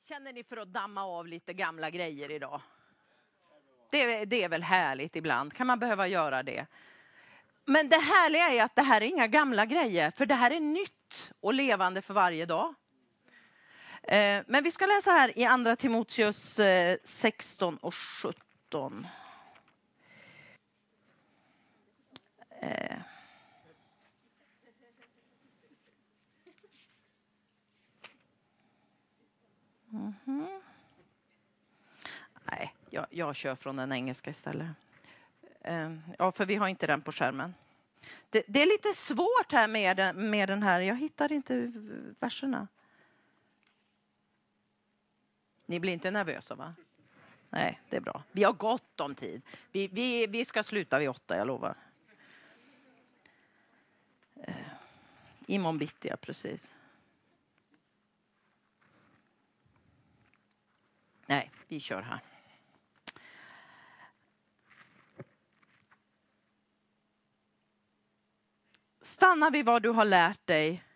Känner ni för att damma av lite gamla grejer idag? Det är väl härligt ibland. Kan man behöva göra det? Men det härliga är att det här är inga gamla grejer. För det här är nytt och levande för varje dag. Men vi ska läsa här i andra Timoteus 16 och 17. Nej, jag kör från den engelska istället. Ja, för vi har inte den på skärmen. Det är lite svårt här med den här. Jag hittar inte verserna. Ni blir inte nervösa, va? Nej, det är bra. Vi har gott om tid. Vi ska sluta vid 8, jag lovar. Imorgon bitti, ja, precis. Nej, vi kör här. Stanna vid vad du har lärt dig.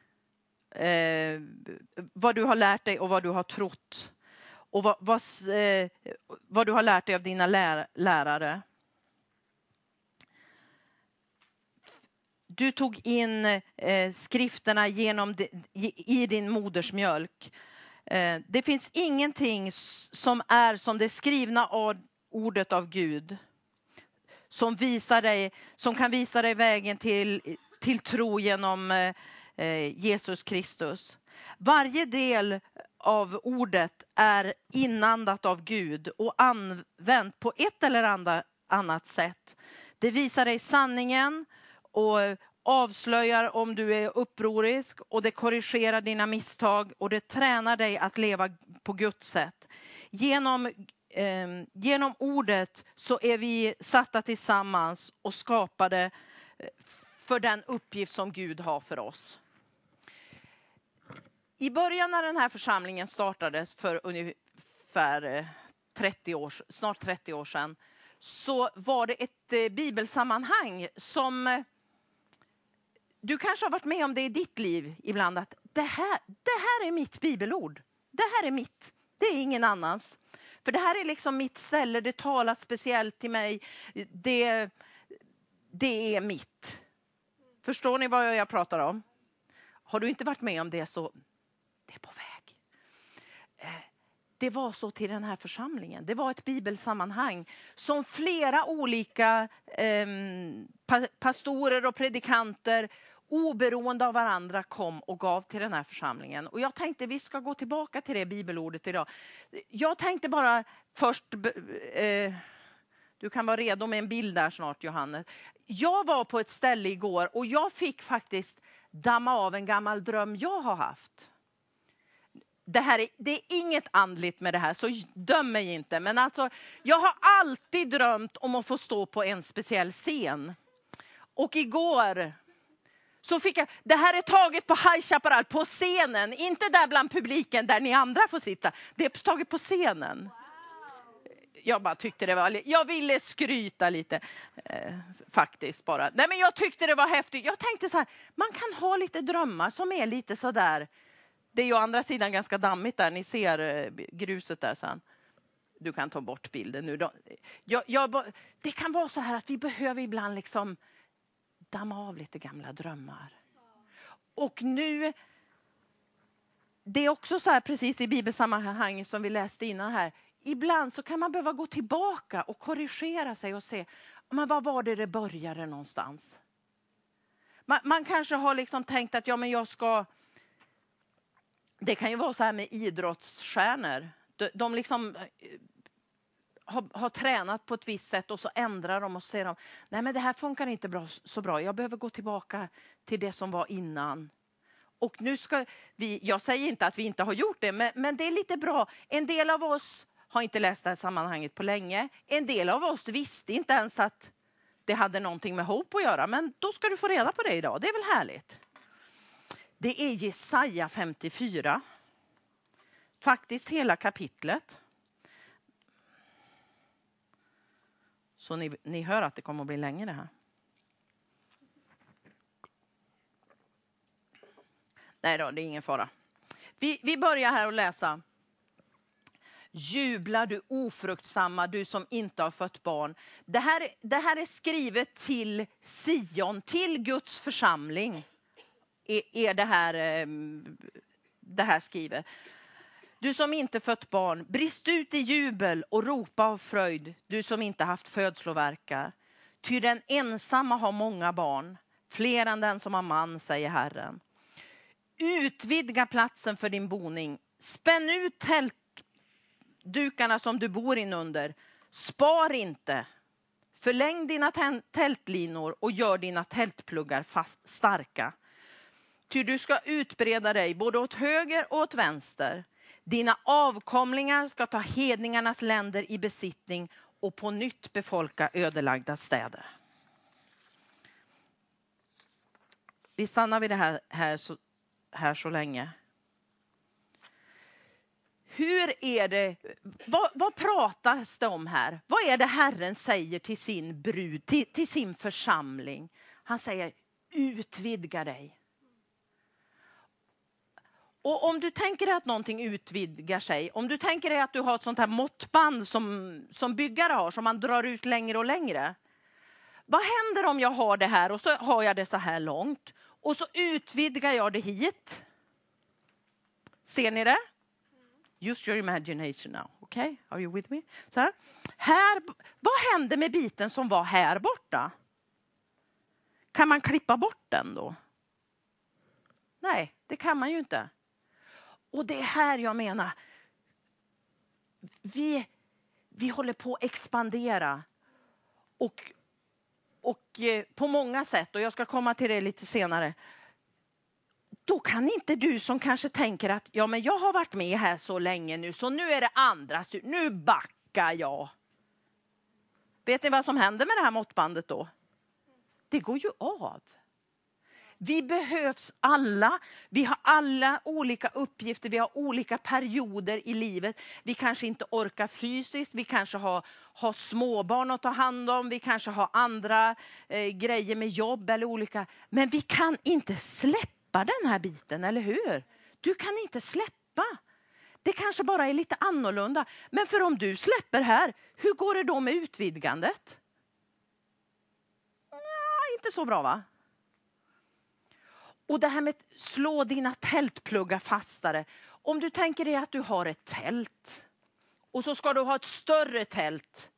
Vad du har lärt dig och vad du har trott. Och vad du har lärt dig av dina lärare. Du tog in skrifterna i din moders mjölk. Det finns ingenting som är som det skrivna ordet av Gud. Som kan visa dig vägen till tro genom Jesus Kristus. Varje del av ordet är inandat av Gud och använt på ett eller annat sätt. Det visar dig sanningen och avslöjar om du är upprorisk, och det korrigerar dina misstag och det tränar dig att leva på Guds sätt. Genom ordet så är vi satta tillsammans och skapade för den uppgift som Gud har för oss. I början när den här församlingen startades för ungefär snart 30 år sedan, så var det ett bibelsammanhang som du kanske har varit med om det i ditt liv ibland, att det här är mitt bibelord. Det här är mitt. Det är ingen annans. För det här är liksom mitt ställe, det talar speciellt till mig. Det är mitt. Förstår ni vad jag pratar om? Har du inte varit med om det, så det är på väg. Det var så till den här församlingen. Det var ett bibelsammanhang som flera olika pastorer och predikanter oberoende av varandra kom och gav till den här församlingen. Och jag tänkte vi ska gå tillbaka till det bibelordet idag. Jag tänkte bara först, du kan vara redo med en bild där snart, Johannes. Jag var på ett ställe igår och jag fick faktiskt damma av en gammal dröm jag har haft. Det är inget andligt med det här, så döm mig inte. Men alltså, jag har alltid drömt om att få stå på en speciell scen. Och igår så fick jag, det här är taget på High Chaparral, på scenen. Inte där bland publiken där ni andra får sitta. Det är taget på scenen. Jag bara tyckte det var, jag ville skryta lite faktiskt bara. Nej, men jag tyckte det var häftigt. Jag tänkte så här, man kan ha lite drömmar som är lite så där. Det är ju å andra sidan ganska dammigt där. Ni ser gruset där sen. Du kan ta bort bilden nu. Det kan vara så här att vi behöver ibland liksom damma av lite gamla drömmar. Och nu, det är också så här precis i bibelsammanhang som vi läste innan här. Ibland så kan man behöva gå tillbaka och korrigera sig och se, men vad var det började någonstans? Man kanske har liksom tänkt att det kan ju vara så här med idrottsstjärnor. De liksom har tränat på ett visst sätt och så ändrar de och säger de, nej men det här funkar inte så bra. Jag behöver gå tillbaka till det som var innan. Och nu ska jag säger inte att vi inte har gjort det, men det är lite bra. En del av oss har inte läst det här sammanhanget på länge. En del av oss visste inte ens att det hade någonting med Hope att göra. Men då ska du få reda på det idag. Det är väl härligt. Det är Jesaja 54. Faktiskt hela kapitlet. Så ni hör att det kommer att bli länge det här. Nej då, det är ingen fara. Vi börjar här att läsa. Jubla du ofruktsamma, du som inte har fött barn. Det här är skrivet till Sion, till Guds församling. Är det här skrivet. Du som inte fött barn, brist ut i jubel och ropa av fröjd, du som inte haft födslovärkar. Ty den ensamma har många barn, fler än den som har man, säger Herren. Utvidga platsen för din boning, spänn ut tältdukarna som du bor inunder. Spar inte, förläng dina tältlinor och gör dina tältpluggar starka. Ty du ska utbreda dig både åt höger och åt vänster. Dina avkomlingar ska ta hedningarnas länder i besittning och på nytt befolka ödelagda städer. Vi stannar vid det här så länge. Hur är det, vad pratas det om här? Vad är det Herren säger till sin brud, till sin församling? Han säger, utvidga dig. Och om du tänker dig att någonting utvidgar sig, om du tänker dig att du har ett sånt här måttband som byggare har, som man drar ut längre och längre. Vad händer om jag har det här och så har jag det så här långt och så utvidgar jag det hit? Ser ni det? Use your imagination now, okay? Are you with me? Så här, vad händer med biten som var här borta? Kan man klippa bort den då? Nej, det kan man ju inte. Och det är här jag menar, vi håller på att expandera och på många sätt, och jag ska komma till det lite senare. Då kan inte du som kanske tänker att ja, men jag har varit med här så länge nu, så nu är det andras tur, nu backar jag. Vet ni vad som händer med det här måttbandet då? Det går ju av. Vi behövs alla. Vi har alla olika uppgifter. Vi har olika perioder i livet. Vi kanske inte orkar fysiskt. Vi kanske har småbarn att ta hand om. Vi kanske har andra grejer med jobb eller olika. Men vi kan inte släppa den här biten, eller hur? Du kan inte släppa. Det kanske bara är lite annorlunda. Men för om du släpper här, hur går det då med utvidgandet? Inte så bra, va? Och det här med att slå dina tältpluggar fastare. Om du tänker dig att du har ett tält. Och så ska du ha ett större tält.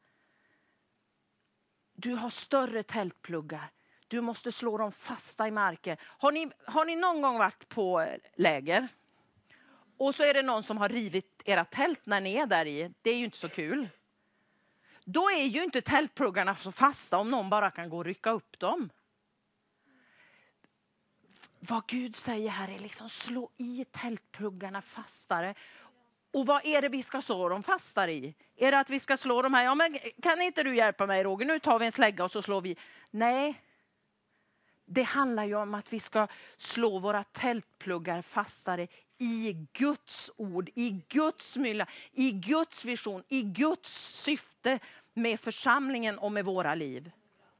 Du har större tältpluggar. Du måste slå dem fasta i marken. Har ni någon gång varit på läger? Och så är det någon som har rivit era tält när ni är där i. Det är ju inte så kul. Då är ju inte tältpluggarna så fasta om någon bara kan gå och rycka upp dem. Vad Gud säger här är liksom slå i tältpluggarna fastare. Och vad är det vi ska slå dem fastare i? Är det att vi ska slå dem här? Ja, men kan inte du hjälpa mig, Roger? Nu tar vi en slägga och så slår vi. Nej. Det handlar ju om att vi ska slå våra tältpluggar fastare i Guds ord, i Guds mylla, i Guds vision, i Guds syfte med församlingen och med våra liv.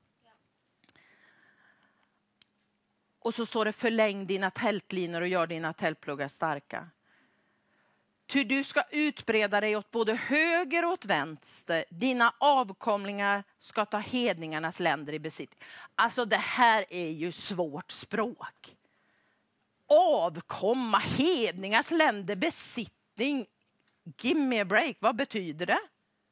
Och så står det förläng dina tältlinor och gör dina tältpluggar starka. Ty du ska utbreda dig åt både höger och åt vänster. Dina avkomlingar ska ta hedningarnas länder i besittning. Alltså det här är ju svårt språk. Avkomma, hedningars länder, besittning. Give me a break, vad betyder det?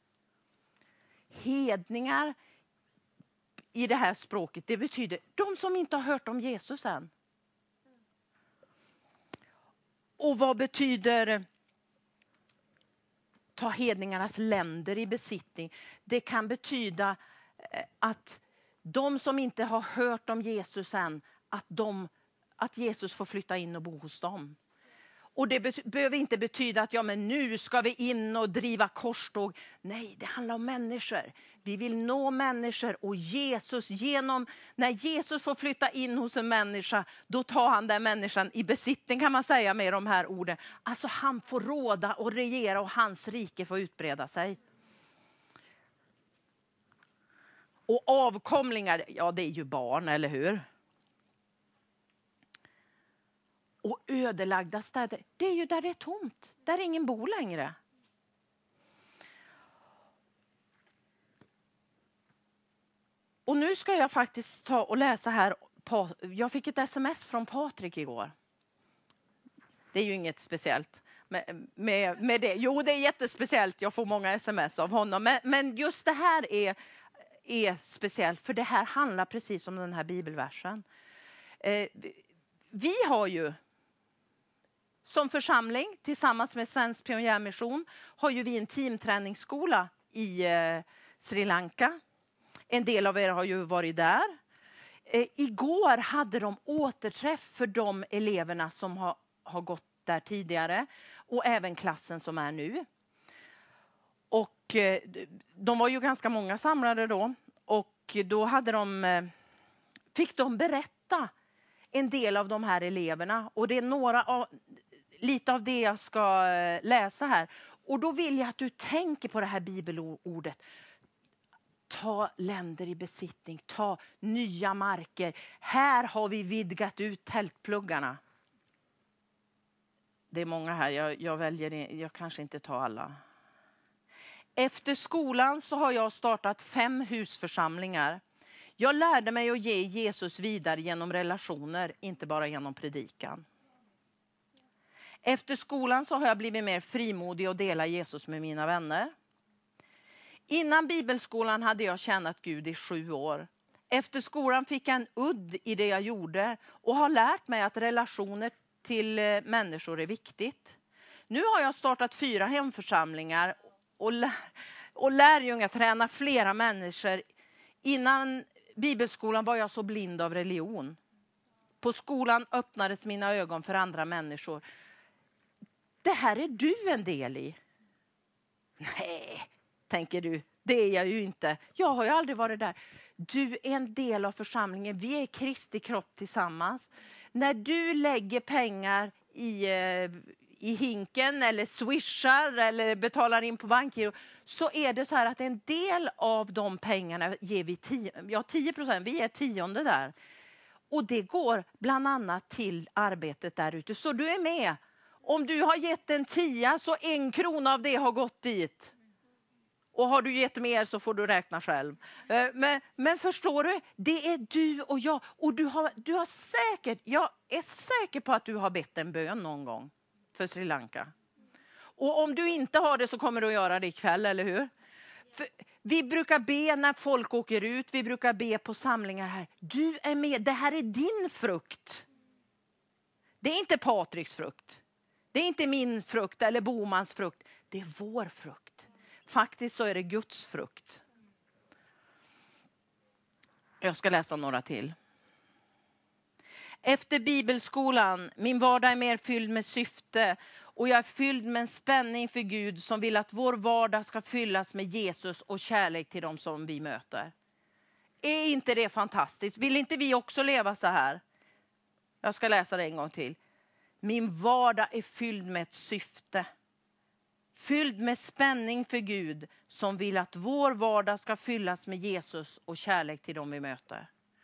Hedningar i det här språket, det betyder de som inte har hört om Jesus än. Och vad betyder ta hedningarnas länder i besittning? Det kan betyda att de som inte har hört om Jesus än, att Jesus får flytta in och bo hos dem. Och det behöver inte betyda att ja, men nu ska vi in och driva korståg. Nej, det handlar om människor. Vi vill nå människor och när Jesus får flytta in hos en människa, då tar han den människan i besittning, kan man säga med de här orden. Alltså han får råda och regera och hans rike får utbreda sig. Och avkomlingar, ja det är ju barn, eller hur? Och ödelagda städer, det är ju där det är tomt. Där ingen bor längre. Och nu ska jag faktiskt ta och läsa här. Jag fick ett sms från Patrik igår. Det är ju inget speciellt med det. Jo, det är jättespeciellt. Jag får många sms av honom. Men just det här är speciellt. För det här handlar precis om den här bibelversen. Vi har ju som församling tillsammans med Svensk Pionjärmission har ju vi en teamträningsskola i Sri Lanka. En del av er har ju varit där. Igår hade de återträff för de eleverna som har gått där tidigare. Och även klassen som är nu. Och de var ju ganska många samlade då. Och då fick de berätta en del av de här eleverna. Och det är lite av det jag ska läsa här. Och då vill jag att du tänker på det här bibelordet. Ta länder i besittning, ta nya marker. Här har vi vidgat ut tältpluggarna. Det är många här, jag kanske inte tar alla. Efter skolan så har jag startat 5 husförsamlingar. Jag lärde mig att ge Jesus vidare genom relationer, inte bara genom predikan. Efter skolan så har jag blivit mer frimodig och dela Jesus med mina vänner. Innan bibelskolan hade jag tjänat Gud i 7 år. Efter skolan fick jag en udd i det jag gjorde och har lärt mig att relationer till människor är viktigt. Nu har jag startat 4 hemförsamlingar och lärjungar träna flera människor. Innan bibelskolan var jag så blind av religion. På skolan öppnades mina ögon för andra människor. Det här är du en del i. Nej, tänker du. Det är jag ju inte. Jag har ju aldrig varit där. Du är en del av församlingen. Vi är Kristi kropp tillsammans. När du lägger pengar i hinken eller swishar eller betalar in på bankgiro, så är det så här att en del av de pengarna ger vi 10%. Vi är 10:e där. Och det går bland annat till arbetet där ute. Så du är med. Om du har gett en 10, så 1 krona av det har gått dit. Och har du gett mer så får du räkna själv. Men förstår du? Det är du och jag. Och jag är säker på att du har bett en bön någon gång för Sri Lanka. Och om du inte har det så kommer du att göra det ikväll, eller hur? Vi brukar be när folk åker ut. Vi brukar be på samlingar här. Du är med. Det här är din frukt. Det är inte Patriks frukt. Det är inte min frukt eller Bomans frukt. Det är vår frukt. Faktiskt så är det Guds frukt. Jag ska läsa några till. Efter bibelskolan, min vardag är mer fylld med syfte. Och jag är fylld med en spänning för Gud som vill att vår vardag ska fyllas med Jesus och kärlek till dem som vi möter. Är inte det fantastiskt? Vill inte vi också leva så här? Jag ska läsa det en gång till. Min vardag är fylld med ett syfte. Fylld med spänning för Gud som vill att vår vardag ska fyllas med Jesus och kärlek till dem vi möter.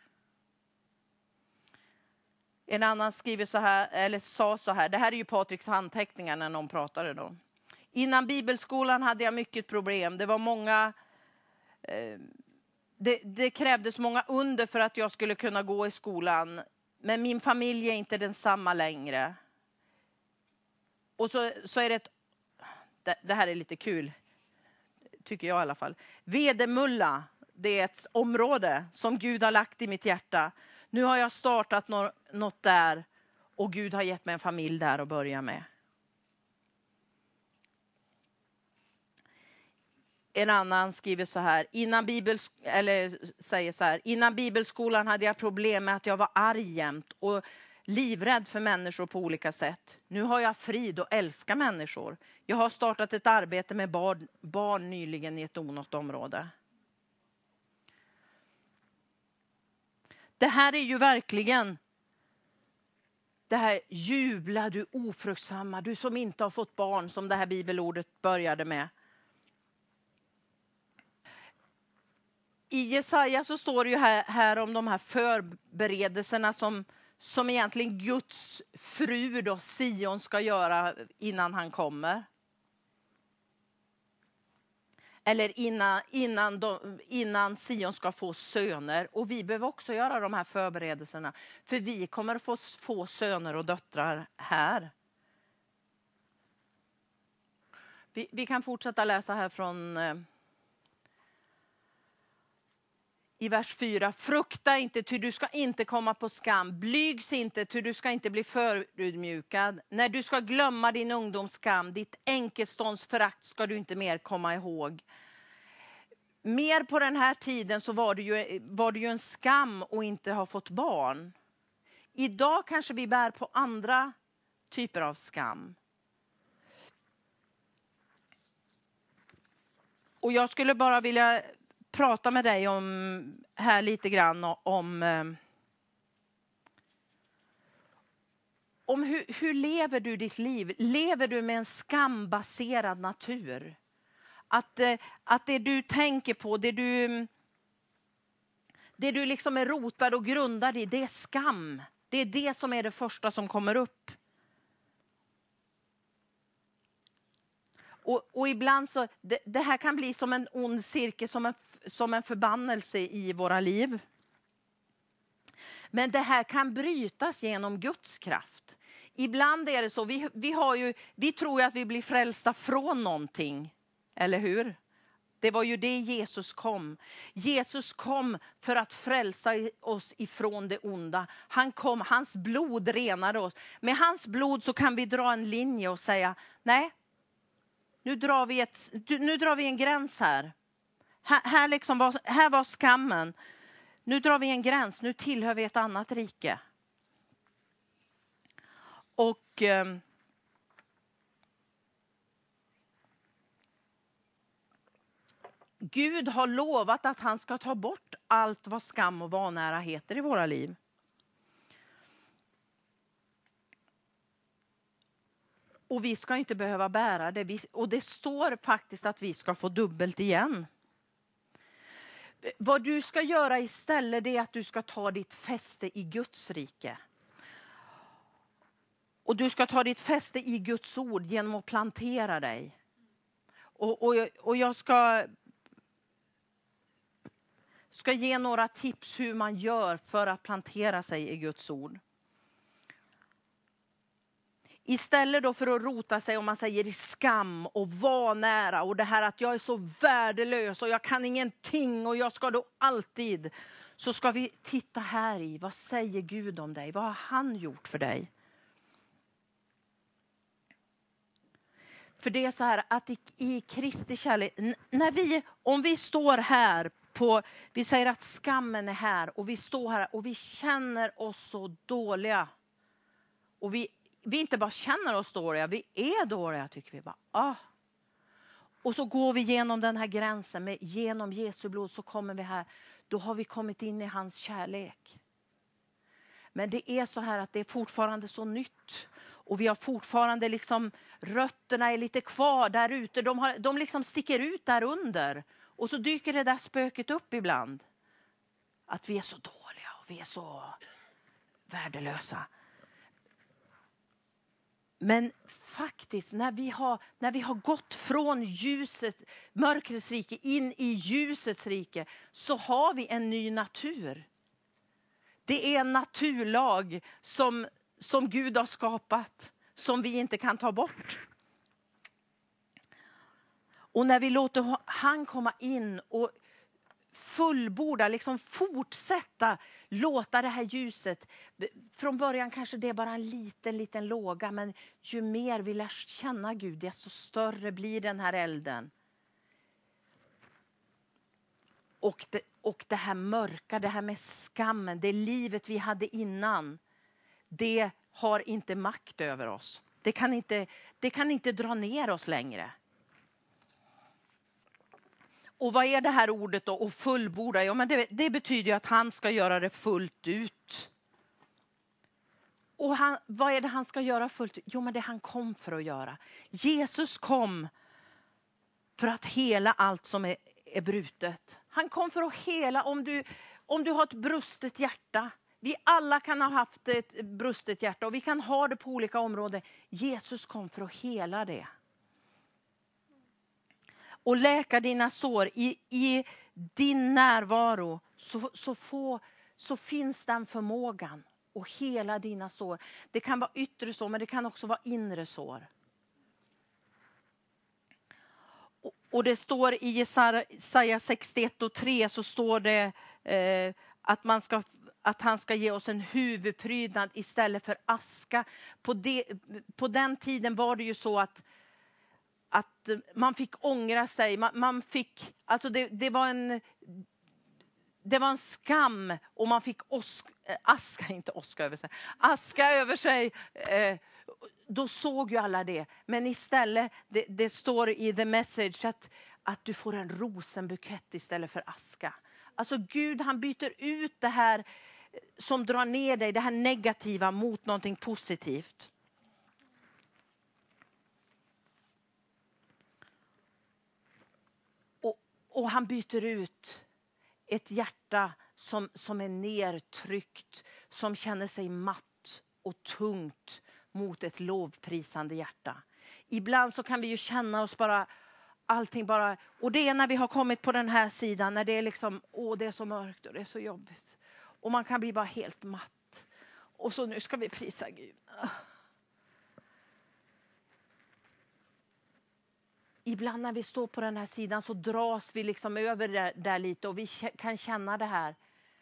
En annan skriver så här, eller sa så här. Det här är ju Patriks handteckningar när någon pratade då. Innan bibelskolan hade jag mycket problem. Det var många... Det krävdes många under för att jag skulle kunna gå i skolan. Men min familj är inte densamma längre. Och så är det det här är lite kul, tycker jag i alla fall. Vedemulla, det är ett område som Gud har lagt i mitt hjärta. Nu har jag startat något där och Gud har gett mig en familj där att börja med. En annan skriver så här. Innan bibelskolan hade jag problem med att jag var arg jämt och livrädd för människor på olika sätt. Nu har jag frid och älskar människor. Jag har startat ett arbete med barn nyligen i ett onått område. Det här är ju verkligen det här jubla du ofruktsamma, du som inte har fått barn, som det här bibelordet började med. I Jesaja så står det ju här om de här förberedelserna som egentligen Guds fru då, Sion, ska göra innan han kommer. Eller innan Sion ska få söner. Och vi behöver också göra de här förberedelserna. För vi kommer att få söner och döttrar här. Vi kan fortsätta läsa här från i vers 4. Frukta inte, ty du ska inte komma på skam. Blygs inte, ty du ska inte bli förödmjukad. När du ska glömma din ungdomsskam, ditt enkestånds förakt ska du inte mer komma ihåg. Mer på den här tiden så var det ju en skam att inte ha fått barn. Idag kanske vi bär på andra typer av skam. Och jag skulle bara vilja prata med dig om här lite grann om hur lever du ditt liv? Lever du med en skambaserad natur? Att det du tänker på, det du liksom är rotad och grundad i, det är skam. Det är det som är det första som kommer upp. Och ibland så, det här kan bli som en ond cirkel, som en förbannelse i våra liv. Men det här kan brytas genom Guds kraft. Ibland är det så, vi tror ju att vi blir frälsta från någonting. Eller hur? Det var ju det Jesus kom. Jesus kom för att frälsa oss ifrån det onda. Han kom, hans blod renade oss. Med hans blod så kan vi dra en linje och säga, nej, nu drar vi en gräns här. Här var skammen. Nu drar vi en gräns, nu tillhör vi ett annat rike. Och Gud har lovat att han ska ta bort allt vad skam och vanära heter i våra liv. Och vi ska inte behöva bära det. Och det står faktiskt att vi ska få dubbelt igen. Vad du ska göra istället är att du ska ta ditt fäste i Guds rike. Och du ska ta ditt fäste i Guds ord genom att plantera dig. Och jag ska ge några tips hur man gör för att plantera sig i Guds ord. Istället då för att rota sig, om man säger, i skam och vanära och det här att jag är så värdelös och jag kan ingenting och jag ska då alltid, så ska vi titta här i, vad säger Gud om dig? Vad har han gjort för dig? För det är så här att i Kristi kärlek, om vi står här vi säger att skammen är här och vi står här och vi känner oss så dåliga. Och vi inte bara känner oss dåliga, vi är dåliga, tycker vi bara. Och så går vi genom den här gränsen, genom Jesu blod så kommer vi här. Då har vi kommit in i hans kärlek. Men det är så här att det är fortfarande så nytt. Och vi har fortfarande liksom, rötterna är lite kvar där ute. De liksom sticker ut där under. Och så dyker det där spöket upp ibland. Att vi är så dåliga och vi är så värdelösa. Men faktiskt när vi har gått från mörkrets rike in i ljusets rike, så har vi en ny natur. Det är en naturlag som Gud har skapat, som vi inte kan ta bort. Och när vi låter han komma in och fullborda, liksom fortsätta låta det här ljuset. Från början kanske det är bara en liten låga, men ju mer vi lär känna Gud, desto större blir den här elden. Och det här mörka, det här med skammen, det livet vi hade innan, det har inte makt över oss. Det kan inte dra ner oss längre. Och vad är det här ordet då? Och fullborda? Ja, men det betyder ju att han ska göra det fullt ut. Och vad är det han ska göra fullt ut? Jo, men det han kom för att göra. Jesus kom för att hela allt som är brutet. Han kom för att hela, om du har ett brustet hjärta. Vi alla kan ha haft ett brustet hjärta och vi kan ha det på olika områden. Jesus kom för att hela det. och läka dina sår. I din närvaro så finns den förmågan och hela dina sår. Det kan vara yttre sår, men det kan också vara inre sår. Och det står i Jesaja 61:3 så står det att han ska ge oss en huvudprydnad istället för aska. På den tiden var det ju så att man fick ångra sig. Man fick, alltså det var en skam och man fick aska över sig. Då såg ju alla det. Men istället, det står i The Message att du får en rosenbukett istället för aska. Alltså Gud, han byter ut det här som drar ner dig, det här negativa, mot någonting positivt. Och han byter ut ett hjärta som är nertryckt, som känner sig matt och tungt, mot ett lovprisande hjärta. Ibland så kan vi ju känna oss bara, allting bara, och det är när vi har kommit på den här sidan, när det är liksom, det är så mörkt och det är så jobbigt. Och man kan bli bara helt matt. Och så nu ska vi prisa Gud. Ibland när vi står på den här sidan så dras vi liksom över där lite och vi kan känna det här.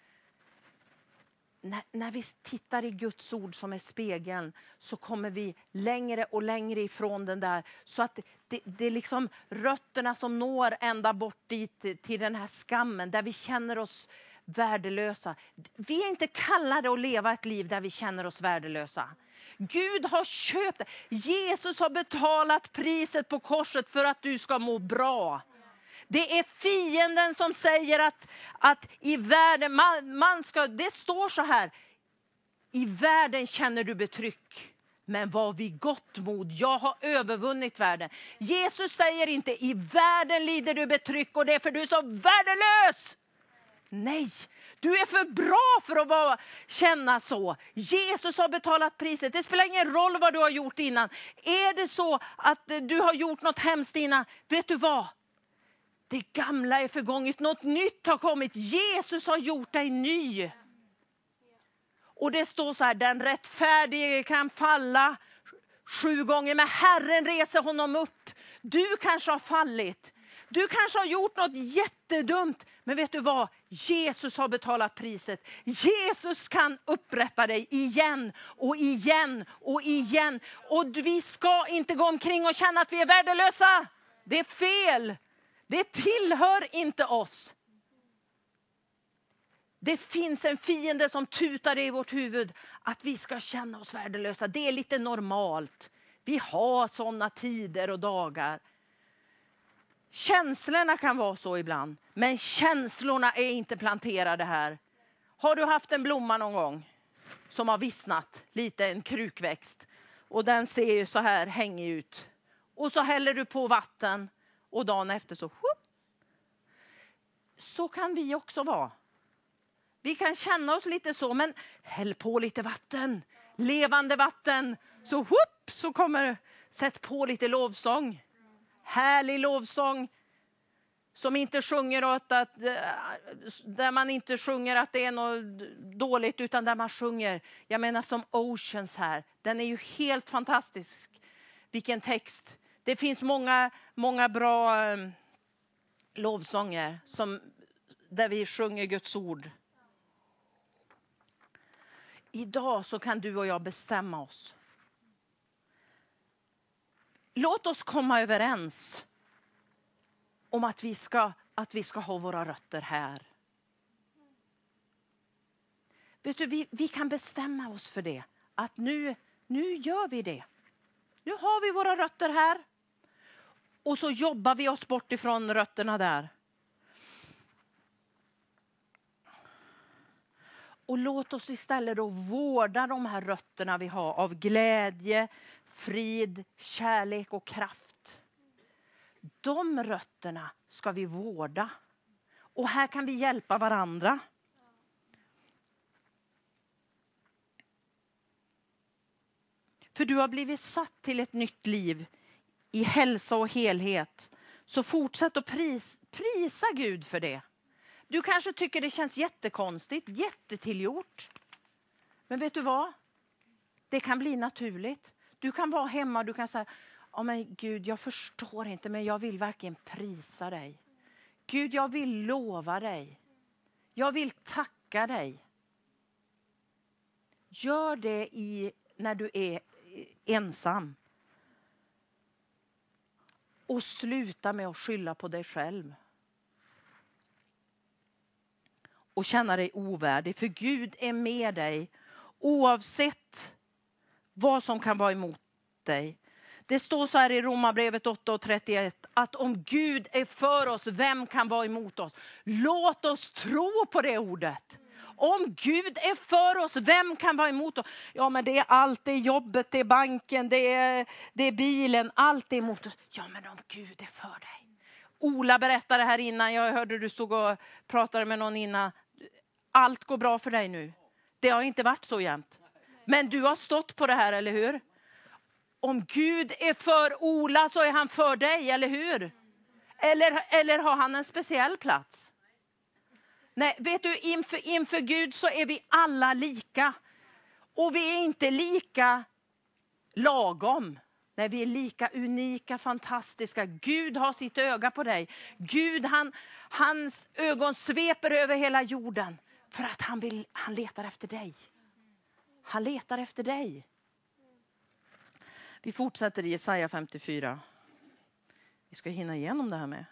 När vi tittar i Guds ord som är spegeln så kommer vi längre och längre ifrån den där. Så att det är liksom rötterna som når ända bort dit till den här skammen där vi känner oss värdelösa. Vi är inte kallade att leva ett liv där vi känner oss värdelösa. Gud har köpt det. Jesus har betalat priset på korset för att du ska må bra. Det är fienden som säger att i världen, det står så här. I världen känner du betryck, men var vid gott mod. Jag har övervunnit världen. Jesus säger inte, i världen lider du betryck och det är för du är så värdelös. Nej, du är för bra för att känna så. Jesus har betalat priset. Det spelar ingen roll vad du har gjort innan. Är det så att du har gjort något hemskt innan, vet du vad? Det gamla är förgånget, något nytt har kommit. Jesus har gjort dig ny. Och det står så här, den rättfärdige kan falla 7 gånger, men Herren reser honom upp. Du kanske har fallit. Du kanske har gjort något jättedumt. Men vet du vad? Jesus har betalat priset. Jesus kan upprätta dig igen och igen och igen. Och vi ska inte gå omkring och känna att vi är värdelösa. Det är fel. Det tillhör inte oss. Det finns en fiende som tutar i vårt huvud att vi ska känna oss värdelösa. Det är lite normalt. Vi har sådana tider och dagar. Känslorna kan vara så ibland. Men känslorna är inte planterade här. Har du haft en blomma någon gång som har vissnat? Lite en krukväxt. Och den ser ju så här hängig ut. Och så häller du på vatten. Och dagen efter så kan vi också vara. Vi kan känna oss lite så, men häll på lite vatten. Levande vatten. Så kommer, sätt på lite lovsång. Härlig lovsång. Som inte sjunger åt där man inte sjunger att det är något dåligt, utan där man sjunger. Jag menar som Oceans här. Den är ju helt fantastisk. Vilken text. Det finns många bra lovsånger där vi sjunger Guds ord. Idag så kan du och jag bestämma oss. Låt oss komma överens om att vi ska ha våra rötter här. Vet du, vi kan bestämma oss för det. Att nu gör vi det. Nu har vi våra rötter här. Och så jobbar vi oss bort ifrån rötterna där. Och låt oss istället då vårda de här rötterna vi har av glädje, frid, kärlek och kraft. De rötterna ska vi vårda. Och här kan vi hjälpa varandra. För du har blivit satt till ett nytt liv i hälsa och helhet. Så fortsätt att prisa Gud för det. Du kanske tycker det känns jättekonstigt, jättetillgjort. Men vet du vad? Det kan bli naturligt. Du kan vara hemma och du kan säga, ja men Gud, jag förstår inte, men jag vill verkligen prisa dig. Gud, jag vill lova dig. Jag vill tacka dig. Gör det när du är ensam. Och sluta med att skylla på dig själv. Och känna dig ovärdig. För Gud är med dig. Oavsett vad som kan vara emot dig. Det står så här i Romarbrevet 8:31. Att om Gud är för oss, vem kan vara emot oss? Låt oss tro på det ordet. Om Gud är för oss, vem kan vara emot oss? Ja, men det är allt, det är jobbet, det är banken, det är bilen, allt är emot oss. Ja, men om Gud är för dig. Ola berättade här innan, jag hörde du stod och pratade med någon innan. Allt går bra för dig nu. Det har inte varit så jämt. Men du har stått på det här, eller hur? Om Gud är för Ola så är han för dig, eller hur? Eller har han en speciell plats? Nej, vet du, inför Gud så är vi alla lika. Och vi är inte lika lagom. Nej, vi är lika unika, fantastiska. Gud har sitt öga på dig. Gud, hans ögon sveper över hela jorden. För att han letar efter dig. Han letar efter dig. Vi fortsätter i Jesaja 54. Vi ska hinna igenom det här med.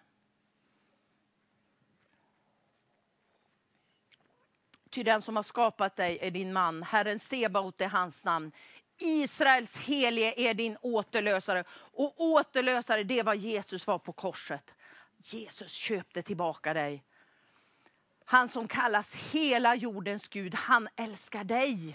Ty den som har skapat dig är din man. Herren Sebaot är hans namn. Israels helige är din återlösare. Och återlösare, det var Jesus var på korset. Jesus köpte tillbaka dig. Han som kallas hela jordens Gud, han älskar dig.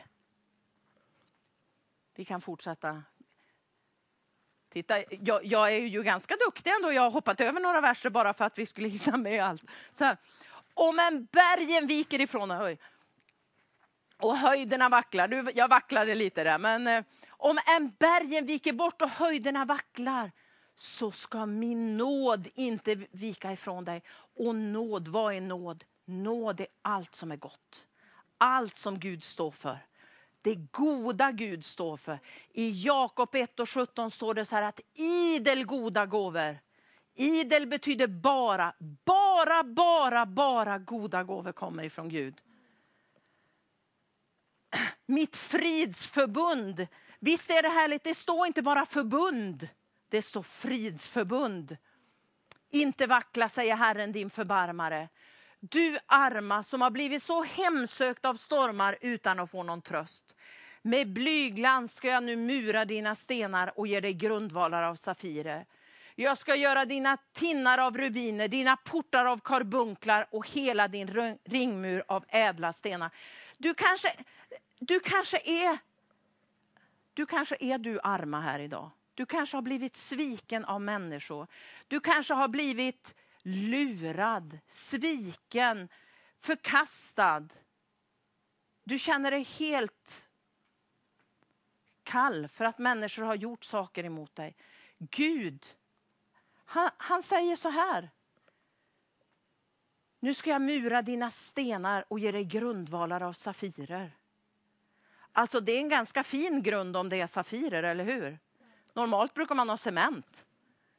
Vi kan fortsätta. Titta, jag är ju ganska duktig ändå. Jag har hoppat över några verser bara för att vi skulle hinna med allt. Så här. Om en bergen viker ifrån och höjderna vacklar. Jag vacklade lite där. Men om en bergen viker bort och höjderna vacklar. Så ska min nåd inte vika ifrån dig. Och nåd, vad är nåd? Nåd är allt som är gott. Allt som Gud står för. Det goda Gud står för. I Jakob 1:17 står det så här att idel goda gåvor. Idel betyder bara goda gåvor kommer ifrån Gud. Mitt fridsförbund. Visst är det härligt, det står inte bara förbund. Det står fridsförbund. Inte vackla, säger Herren din förbarmare. Du arma som har blivit så hemsökt av stormar utan att få någon tröst. Med blyglans ska jag nu mura dina stenar och ge dig grundvalar av safirer. Jag ska göra dina tinnar av rubiner, dina portar av karbunklar och hela din ringmur av ädla stenar. Du kanske är du arma här idag. Du kanske har blivit sviken av människor. Du kanske har blivit lurad, sviken, förkastad. Du känner dig helt kall för att människor har gjort saker emot dig. Gud, han säger så här. Nu ska jag mura dina stenar och ge dig grundvalar av safirer. Alltså det är en ganska fin grund om det är safirer, eller hur? Normalt brukar man ha cement.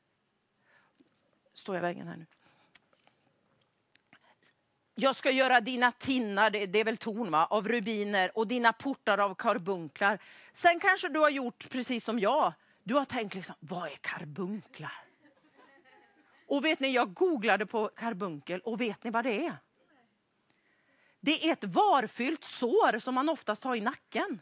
Står jag i vägen här nu? Jag ska göra dina tinnar, det är väl torn va, av rubiner och dina portar av karbunklar. Sen kanske du har gjort precis som jag. Du har tänkt liksom, vad är karbunklar? Och vet ni, jag googlade på karbunkel och vet ni vad det är? Det är ett varfyllt sår som man oftast har i nacken.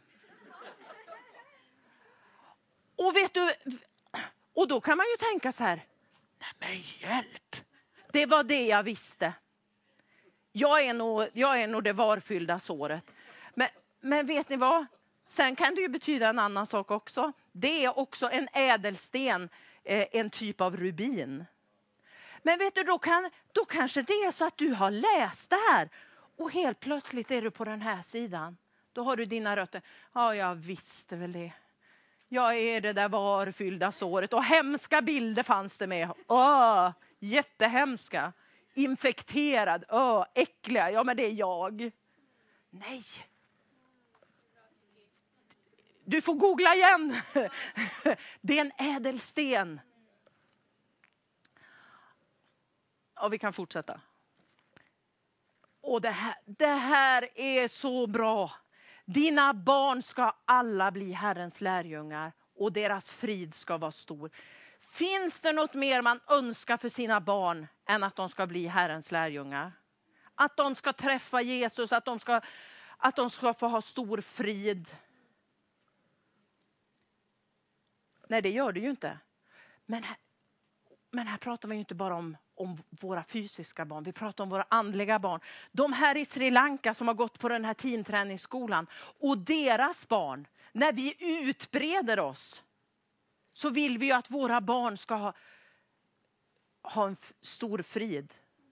Och vet du, och då kan man ju tänka så här, nej men hjälp. Det var det jag visste. Jag är nog det varfyllda såret. Men vet ni vad? Sen kan det ju betyda en annan sak också. Det är också en ädelsten, en typ av rubin. Men vet du, då kanske det är så att du har läst det här. Och helt plötsligt är du på den här sidan. Då har du dina rötter. Ja, jag visste väl det. Jag är det där varfyllda såret. Och hemska bilder fanns det med. jättehemska. Infekterad, äckliga, ja men det är jag. Nej. Du får googla igen. Det är en ädelsten. Ja, vi kan fortsätta. Och det här är så bra. Dina barn ska alla bli Herrens lärjungar och deras frid ska vara stor. Finns det något mer man önskar för sina barn än att de ska bli Herrens lärjungar? Att de ska träffa Jesus, att de ska få ha stor frid. Nej, det gör det ju inte. Men här pratar vi ju inte bara om våra fysiska barn. Vi pratar om våra andliga barn. De här i Sri Lanka som har gått på den här teamträningsskolan. Och deras barn. När vi utbreder oss. Så vill vi ju att våra barn ska ha en stor frid.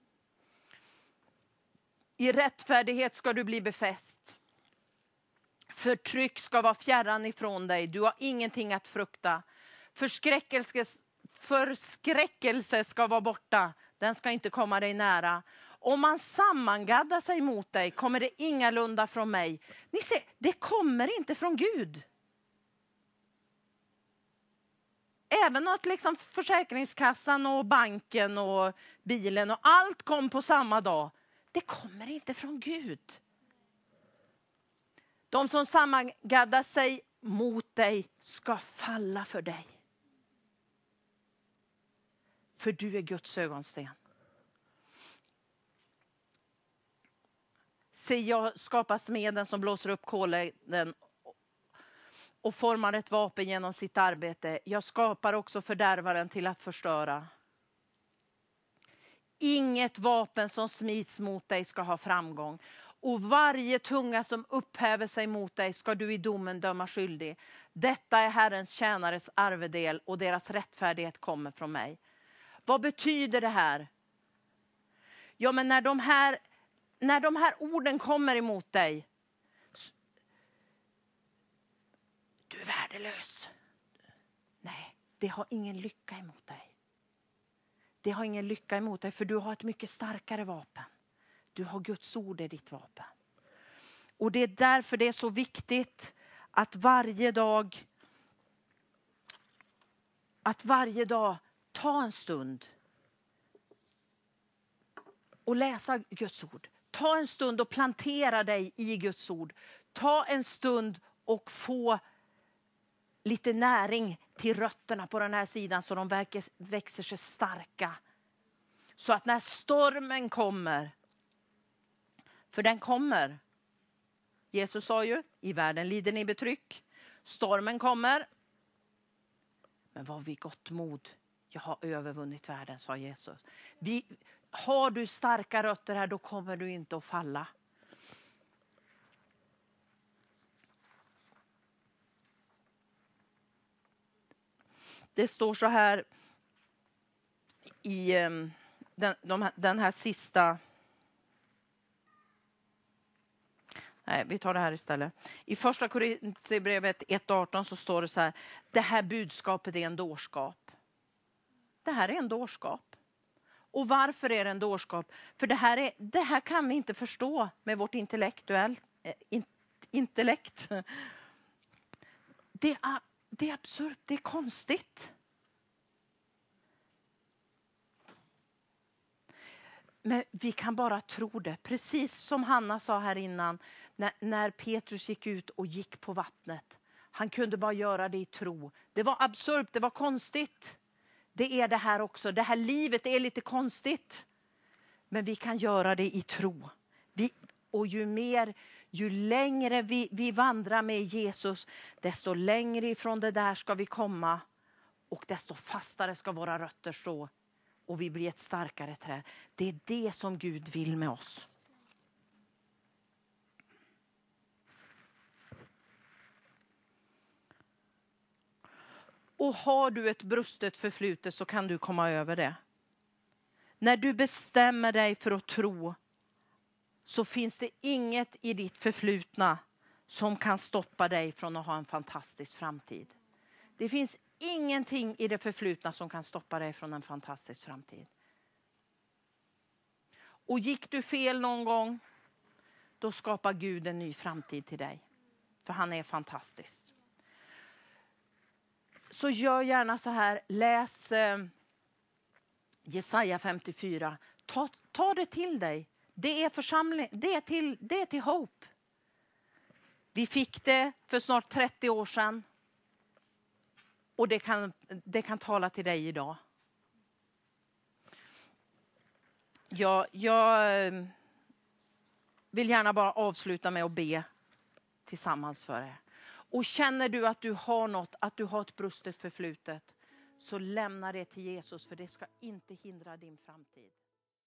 I rättfärdighet ska du bli befäst. Förtryck ska vara fjärran ifrån dig. Du har ingenting att frukta. Förskräckelse ska vara borta. Den ska inte komma dig nära. Om man sammangaddar sig mot dig kommer det ingalunda från mig. Ni ser, det kommer inte från Gud. Även att liksom Försäkringskassan och banken och bilen och allt kom på samma dag. Det kommer inte från Gud. De som sammangaddar sig mot dig ska falla för dig. För du är Guds ögonsten. Se, jag skapar smeden som blåser upp kolelden och formar ett vapen genom sitt arbete. Jag skapar också fördärvaren till att förstöra. Inget vapen som smids mot dig ska ha framgång. Och varje tunga som upphäver sig mot dig ska du i domen döma skyldig. Detta är Herrens tjänares arvedel och deras rättfärdighet kommer från mig. Vad betyder det här? Ja, men när de här orden kommer emot dig. Du är värdelös. Nej, det har ingen lycka emot dig. Det har ingen lycka emot dig för du har ett mycket starkare vapen. Du har Guds ord i ditt vapen. Och det är därför det är så viktigt att varje dag ta en stund och läsa Guds ord. Ta en stund och plantera dig i Guds ord. Ta en stund och få lite näring till rötterna på den här sidan så de växer sig starka. Så att när stormen kommer, för den kommer. Jesus sa ju, i världen lider ni betryck. Stormen kommer. Men var vid gott mod. Jag har övervunnit världen, sa Jesus. Har du starka rötter här, då kommer du inte att falla. Det står så här i den här sista... Nej, vi tar det här istället. I första Korinthierbrevet 1:18 så står det så här. Det här budskapet är en dårskap. Det här är en dårskap. Och varför är det en dårskap? För det här kan vi inte förstå med vårt intellekt. Det är absurt, det är konstigt. Men vi kan bara tro det. Precis som Hanna sa här innan. När Petrus gick ut och gick på vattnet. Han kunde bara göra det i tro. Det var absurt, det var konstigt. Det är det här också. Det här livet är lite konstigt. Men vi kan göra det i tro. Och ju längre vi vandrar med Jesus. Desto längre ifrån det där ska vi komma. Och desto fastare ska våra rötter stå. Och vi blir ett starkare träd. Det är det som Gud vill med oss. Och har du ett brustet förflutet så kan du komma över det. När du bestämmer dig för att tro så finns det inget i ditt förflutna som kan stoppa dig från att ha en fantastisk framtid. Det finns ingenting i det förflutna som kan stoppa dig från en fantastisk framtid. Och gick du fel någon gång, då skapar Gud en ny framtid till dig. För han är fantastisk. Så gör gärna så här, läs Jesaja 54. Ta det till dig. Det är församling, det är till Hope. Vi fick det för snart 30 år sedan. Och det kan tala till dig idag. Jag vill gärna bara avsluta med att be tillsammans för er. Och känner du att du har något, att du har ett brustet förflutet, så lämna det till Jesus, för det ska inte hindra din framtid.